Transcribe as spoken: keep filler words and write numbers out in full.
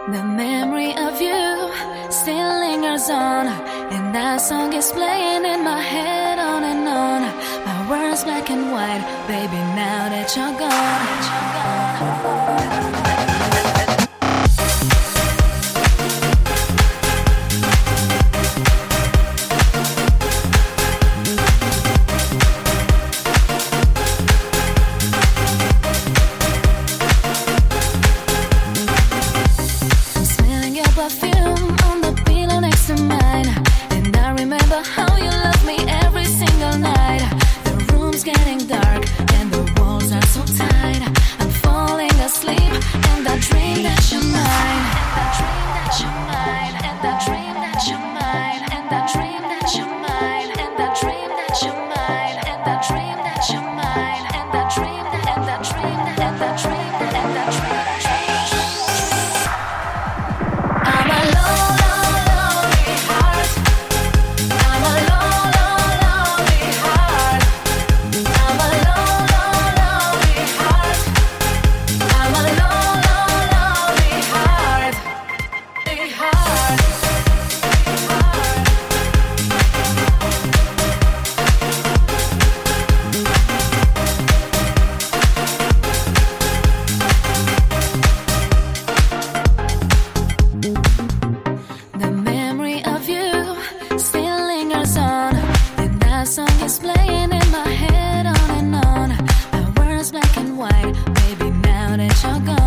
The memory of you still lingers on, and that song is playing in my head on and on. My world's black and white, baby, now that you're gone, that you're gone. Perfume on the pillow next to mine, and I remember how you loved me every single night. The room's getting dark and the walls are so tight. I'm falling asleep and I dream that you're mine, and I dream that you're mine, and I dream that you're mine, and I dream that you're mine, and I dream that you're mine, and I dream that you're mine, and I dream that, and I dream that, and I dream that, and I dream that. Song is playing in my head on and on. My world's black and white, baby, now that you're gone.